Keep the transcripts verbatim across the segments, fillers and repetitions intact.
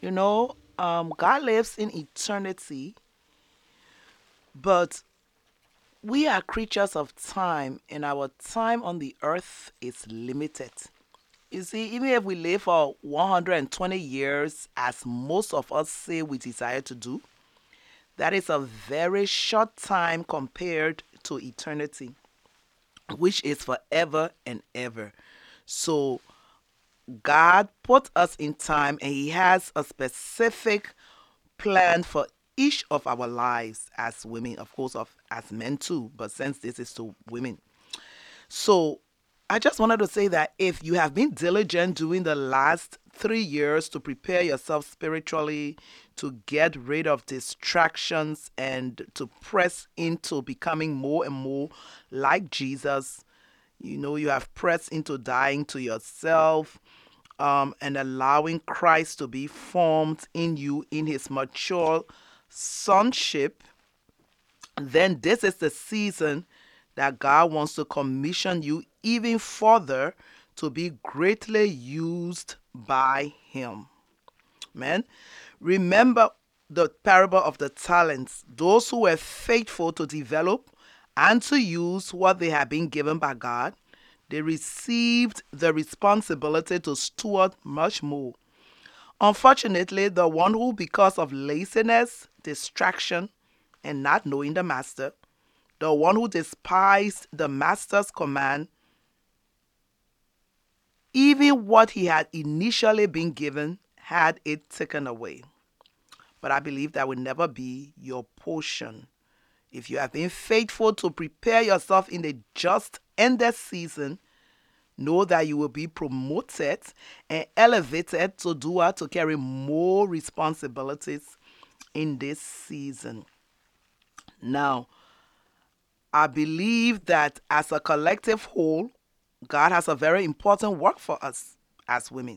You know, um, God lives in eternity, but we are creatures of time, and our time on the earth is limited. You see, even if we live for one hundred twenty years, as most of us say we desire to do, that is a very short time compared to eternity, which is forever and ever. So, God put us in time, and He has a specific plan for each of our lives as women, of course, of as men too, but since this is to women. So I just wanted to say that if you have been diligent during the last three years to prepare yourself spiritually, to get rid of distractions and to press into becoming more and more like Jesus, you know, you have pressed into dying to yourself, um, and allowing Christ to be formed in you in his mature sonship, then this is the season that God wants to commission you even further to be greatly used by Him. Man, remember the parable of the talents. Those who were faithful to develop and to use what they had been given by God, they received the responsibility to steward much more. Unfortunately, the one who, because of laziness, distraction, and not knowing the master, the one who despised the master's command, even what he had initially been given, had it taken away. But I believe that will never be your portion. If you have been faithful to prepare yourself in the just ended season, know that you will be promoted and elevated to do what? To carry more responsibilities in this season. Now, I believe that as a collective whole, God has a very important work for us as women.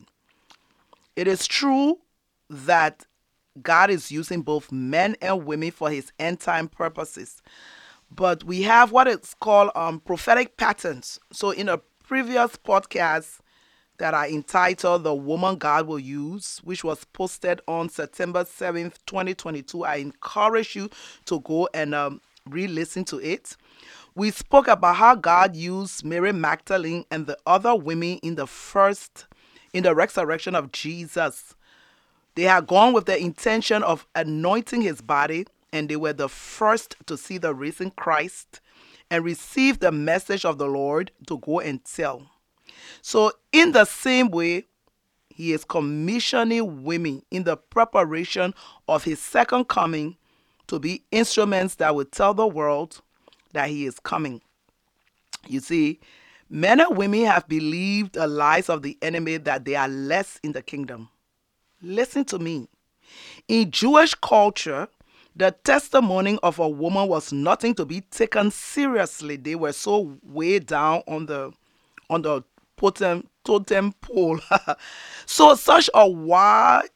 It is true that God is using both men and women for his end time purposes. But we have what is called um, prophetic patterns. So, in a previous podcast that I entitled The Woman God Will Use, which was posted on September seventh, twenty twenty-two, I encourage you to go and um, re listen to it. We spoke about how God used Mary Magdalene and the other women in the first, in the resurrection of Jesus. They had gone with the intention of anointing his body, and they were the first to see the risen Christ and receive the message of the Lord to go and tell. So, in the same way, he is commissioning women in the preparation of his second coming to be instruments that will tell the world that he is coming. You see, men and women have believed the lies of the enemy that they are less in the kingdom. Listen to me. In Jewish culture, the testimony of a woman was nothing to be taken seriously. They were so way down on the on the totem, totem pole. So such a wild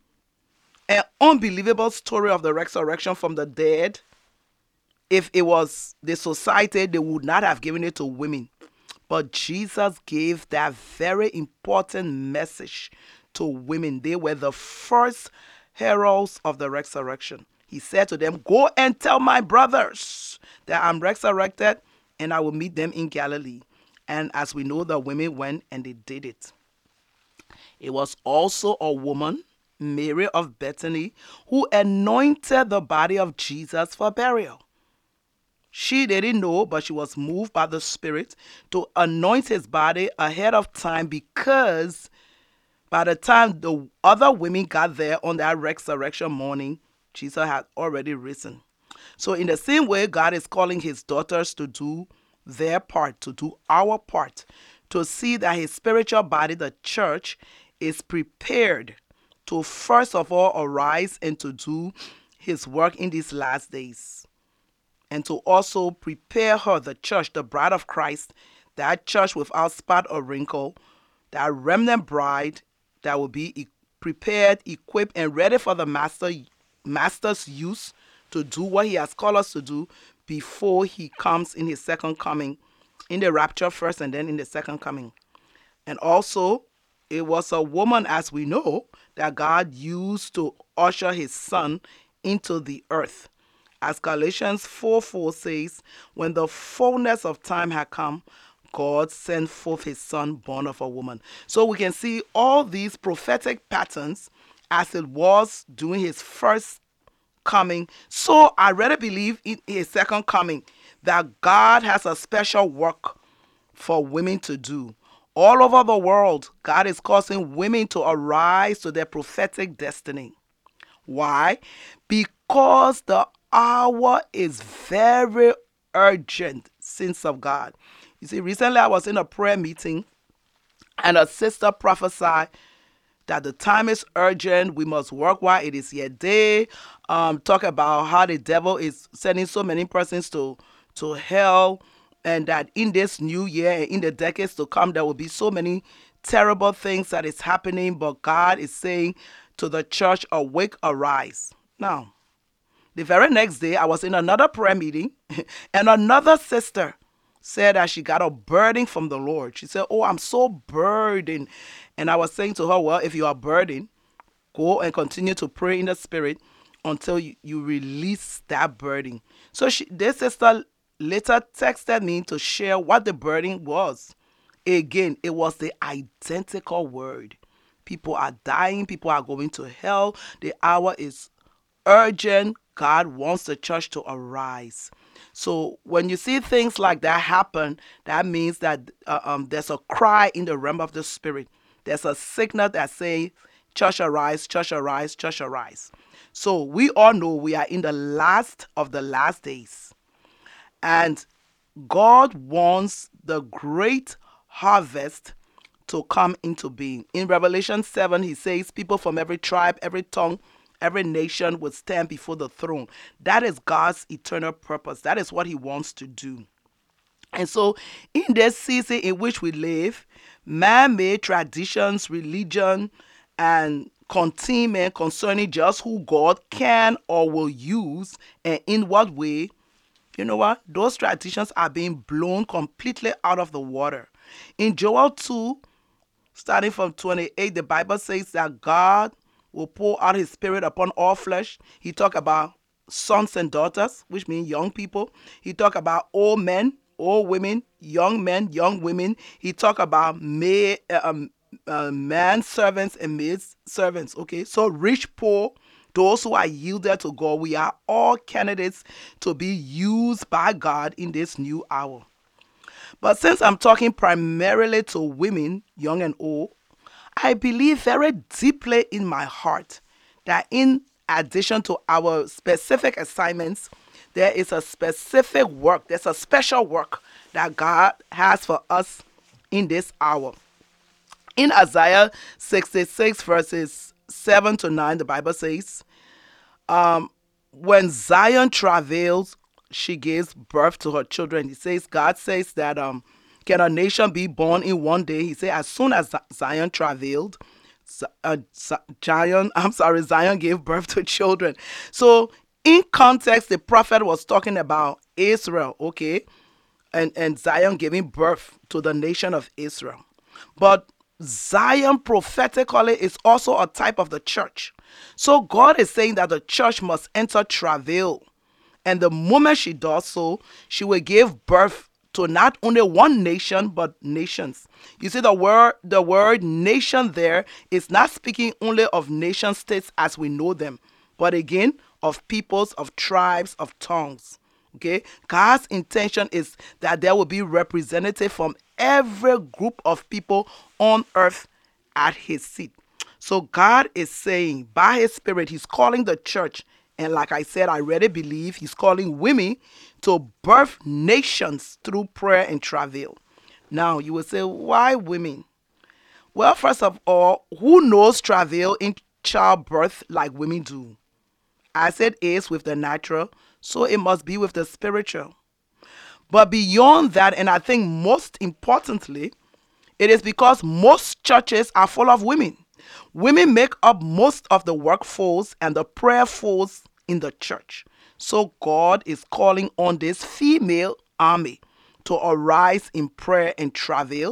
and unbelievable story of the resurrection from the dead, if it was the society, they would not have given it to women. But Jesus gave that very important message to women. They were the first heralds of the resurrection. He said to them, "Go and tell my brothers that I'm resurrected and I will meet them in Galilee." And as we know, the women went and they did it. It was also a woman, Mary of Bethany, who anointed the body of Jesus for burial. She didn't know, but she was moved by the Spirit to anoint his body ahead of time, because by the time the other women got there on that resurrection morning, Jesus had already risen. So, in the same way, God is calling his daughters to do their part, to do our part, to see that his spiritual body, the church, is prepared to first of all arise and to do his work in these last days, and to also prepare her, the church, the bride of Christ, that church without spot or wrinkle, that remnant bride that will be e- prepared, equipped, and ready for the master master's use to do what he has called us to do before he comes in his second coming, in the rapture first and then in the second coming. And also, it was a woman, as we know, that God used to usher his son into the earth. As Galatians four four says, when the fullness of time had come, God sent forth his son born of a woman. So we can see all these prophetic patterns as it was during his first coming. So I really believe in his second coming that God has a special work for women to do. All over the world, God is causing women to arise to their prophetic destiny. Why? Because the hour is very urgent, saints of God. You see, recently I was in a prayer meeting and a sister prophesied that the time is urgent. We must work while it is yet day. Um, talk about how the devil is sending so many persons to, to hell, and that in this new year and in the decades to come, there will be so many terrible things that is happening. But God is saying to the church, awake, arise. Now, the very next day, I was in another prayer meeting, and another sister said that she got a burden from the Lord. She said, oh, I'm so burdened. And I was saying to her, well, if you are burdened, go and continue to pray in the spirit until you, you release that burden. So she, this sister later texted me to share what the burden was. Again, it was the identical word. People are dying. People are going to hell. The hour is urgent. God wants the church to arise. So when you see things like that happen, that means that uh, um, there's a cry in the realm of the spirit. There's a signal that says, church arise, church arise, church arise. So we all know we are in the last of the last days. And God wants the great harvest to come into being. In Revelation seven, he says, people from every tribe, every tongue, every nation would stand before the throne. That is God's eternal purpose. That is what he wants to do. And so in this season in which we live, man-made traditions, religion, and containment concerning just who God can or will use and in what way, you know what? Those traditions are being blown completely out of the water. In Joel two, starting from twenty-eight, the Bible says that God will pour out his spirit upon all flesh. He talked about sons and daughters, which means young people. He talked about old men, old women, young men, young women. He talked about may, um, uh, man servants and maid servants. Okay, so rich, poor, those who are yielded to God, we are all candidates to be used by God in this new hour. But since I'm talking primarily to women, young and old, I believe very deeply in my heart that in addition to our specific assignments, there is a specific work, there's a special work that God has for us in this hour. In Isaiah sixty-six verses seven to nine, the Bible says, um, when Zion travails, she gives birth to her children. He says, God says that um, can a nation be born in one day? He said, as soon as Zion travailed, uh, Zion, I'm sorry, Zion gave birth to children. So in context, the prophet was talking about Israel, okay, and, and Zion giving birth to the nation of Israel. But Zion prophetically is also a type of the church. So God is saying that the church must enter travail. And the moment she does so, she will give birth to not only one nation, but nations. You see, the word, the word nation there is not speaking only of nation states as we know them, but again, of peoples, of tribes, of tongues. Okay, God's intention is that there will be representative from every group of people on earth at his seat. So God is saying by his spirit, he's calling the church. And like I said, I really believe he's calling women to birth nations through prayer and travail. Now you will say, why women? Well, first of all, who knows travail in childbirth like women do? As it is with the natural, so it must be with the spiritual. But beyond that, and I think most importantly, it is because most churches are full of women. Women make up most of the workforce and the prayer force in the church. So God is calling on this female army to arise in prayer and travail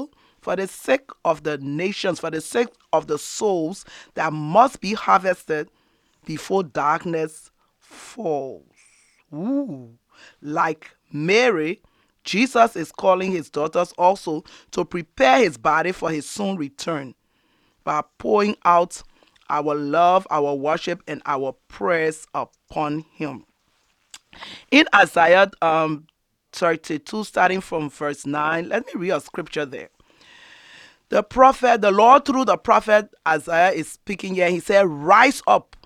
for the sake of the nations, for the sake of the souls that must be harvested before darkness falls. Ooh. Like Mary, Jesus is calling his daughters also to prepare his body for his soon return by pouring out our love, our worship, and our prayers upon him. In Isaiah um, thirty-two, starting from verse nine, let me read a scripture there. The prophet, the Lord through the prophet Isaiah is speaking here. He said, "Rise up,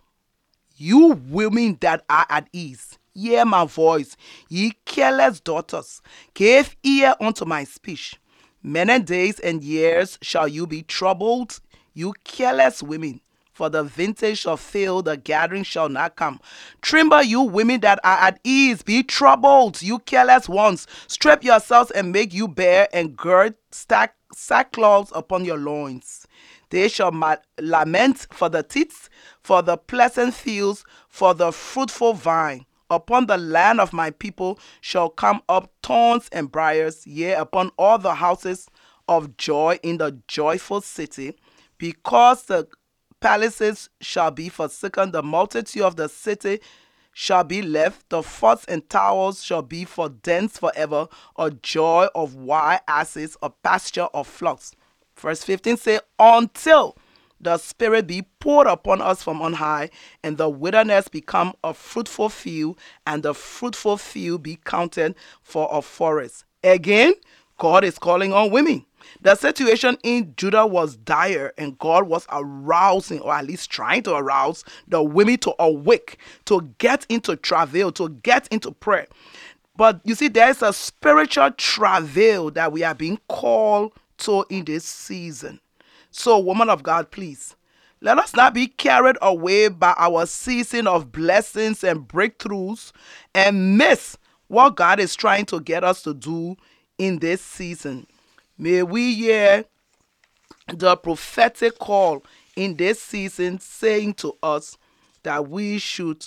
you women that are at ease. Hear my voice, ye careless daughters. Give ear unto my speech. Many days and years shall you be troubled, you careless women. For the vintage shall fail, the gathering shall not come. Tremble, you women that are at ease. Be troubled, you careless ones. Strip yourselves and make you bare, and gird stack sackcloths upon your loins. They shall ma- lament for the teats, for the pleasant fields, for the fruitful vine. Upon the land of my people shall come up thorns and briars, yea, upon all the houses of joy in the joyful city, because the palaces shall be forsaken, the multitude of the city shall be left, the forts and towers shall be for dens forever, a joy of wild asses, a pasture of flocks." Verse fifteen say, "Until the Spirit be poured upon us from on high, and the wilderness become a fruitful field, and the fruitful field be counted for a forest." Again, God is calling on women. The situation in Judah was dire, and God was arousing, or at least trying to arouse, the women to awake, to get into travail, to get into prayer. But you see, there is a spiritual travail that we are being called to in this season. So, woman of God, please, let us not be carried away by our season of blessings and breakthroughs and miss what God is trying to get us to do in this season. May we hear the prophetic call in this season saying to us that we should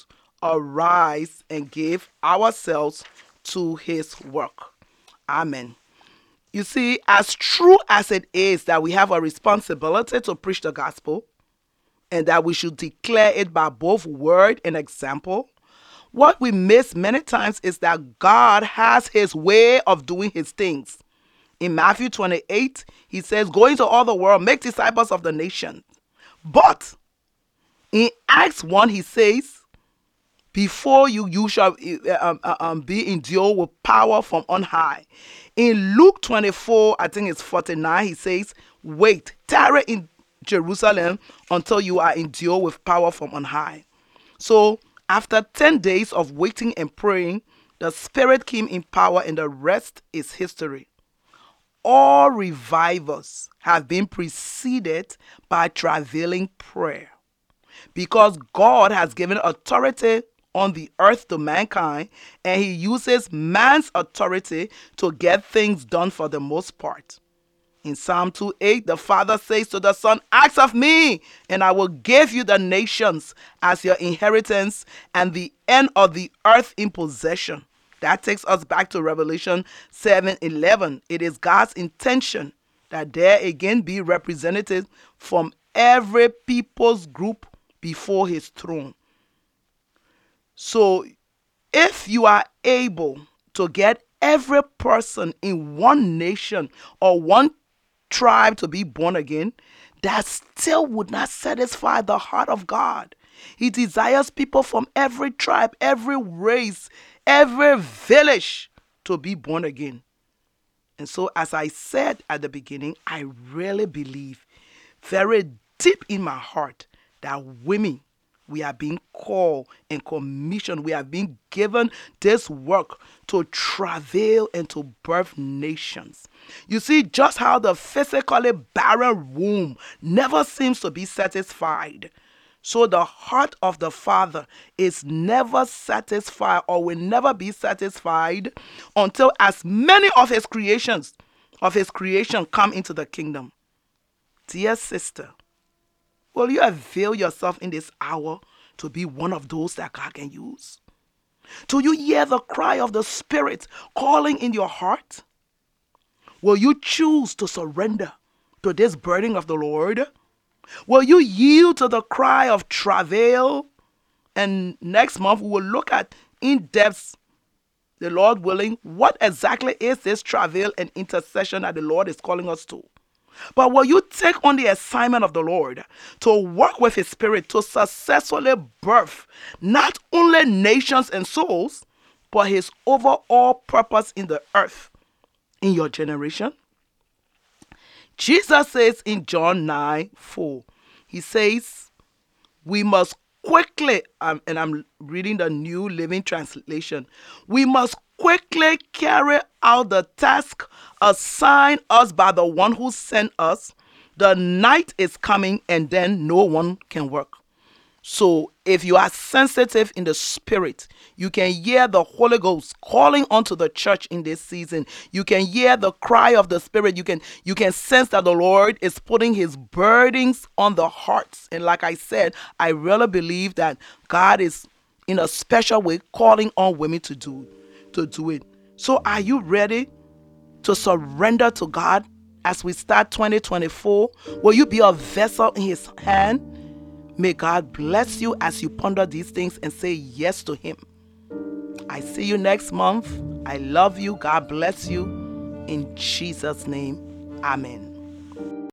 arise and give ourselves to his work. Amen. You see, as true as it is that we have a responsibility to preach the gospel and that we should declare it by both word and example, what we miss many times is that God has his way of doing his things. In Matthew twenty-eight, he says, "Go into all the world, make disciples of the nations." But in Acts one, he says, "Before you, you shall um, um, be endued with power from on high." In Luke twenty-four, I think it's forty-nine, he says, "Wait, tarry in Jerusalem until you are endued with power from on high." So after ten days of waiting and praying, the Spirit came in power, and the rest is history. All revivals have been preceded by travailing prayer, because God has given authority on the earth to mankind, and he uses man's authority to get things done for the most part. In Psalm two eight, the Father says to the Son, "Ask of me, and I will give you the nations as your inheritance, and the end of the earth in possession." That takes us back to Revelation seven eleven. It is God's intention that there again be representatives from every people's group before his throne. So if you are able to get every person in one nation or one tribe to be born again, that still would not satisfy the heart of God. He desires people from every tribe, every race, every village to be born again. And so, as I said at the beginning, I really believe very deep in my heart that women, we are being called and commissioned. We are being given this work to travail and to birth nations. You see, just how the physically barren womb never seems to be satisfied, so the heart of the Father is never satisfied, or will never be satisfied, until as many of his creations, of his creation come into the kingdom. Dear sister, will you avail yourself in this hour to be one of those that God can use? Do you hear the cry of the Spirit calling in your heart? Will you choose to surrender to this burden of the Lord? Will you yield to the cry of travail? And next month we will look at in depth, the Lord willing, what exactly is this travail and intercession that the Lord is calling us to. But will you take on the assignment of the Lord to work with His Spirit to successfully birth not only nations and souls, but His overall purpose in the earth, in your generation? Jesus says in John nine four, He says, we must quickly, um, and I'm reading the New Living Translation, we must quickly carry out the task assigned us by the one who sent us. The night is coming and then no one can work. So if you are sensitive in the spirit, you can hear the Holy Ghost calling onto the church in this season. You can hear the cry of the Spirit. You can you can sense that the Lord is putting His burdens on the hearts. And like I said, I really believe that God is in a special way calling on women to do to do it. So are you ready to surrender to God as we start twenty twenty-four? Will you be a vessel in His hand? May God bless you as you ponder these things and say yes to Him. I see you next month. I love you. God bless you. In Jesus' name, amen.